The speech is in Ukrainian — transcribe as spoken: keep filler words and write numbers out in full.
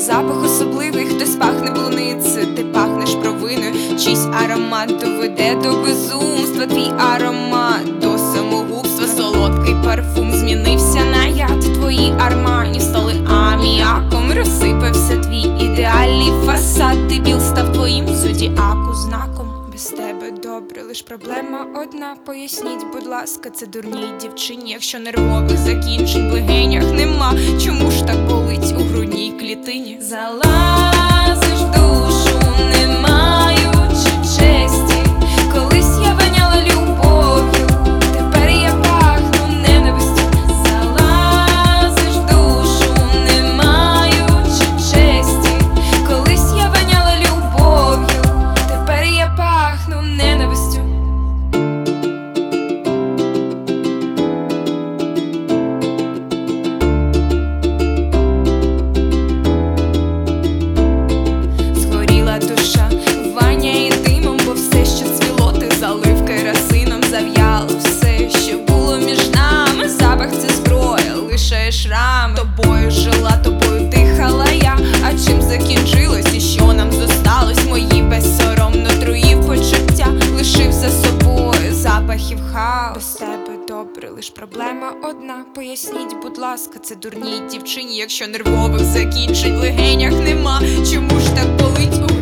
запах особливий, хтось пахне полуниці, ти пахнеш провиною, чийсь аромат доведе до безумства, твій аромат до самогубства. Солодкий парфум змінився на яд, твої армані стали аміаком, розсипався твій ідеальний фасад, дебіл став твоїм зодіаку знаком. Без тебе добре, лиш проблема одна. Поясніть, будь ласка, це дурній дівчині, якщо нервових закінчень в легенях нема, чому ж так болить у грудній клітині? Залазиш в душу, не маючи честі. Колись я воняла любов'ю, тепер я пахну ненавистю. Залазиш в душу, не маючи честі. Колись я воняла любов'ю, тепер я пахну ненавистю. Згоріла душа, воняє димом, бо все, що цвіло, ти залив керосином. Зав'яло все, що було між нами. Запах — це зброя, лишає шрам. Тобою жила, тобою дихала я. А чим закінчилось і що нам зосталось? Мої безсоромно труїв почуття, лишив за собою запахів хаос. Без тебе добре, лиш проблема одна. Поясніть, будь ласка, це дурній дівчині, якщо нервових закінчень в легенях нема, чому ж так болить у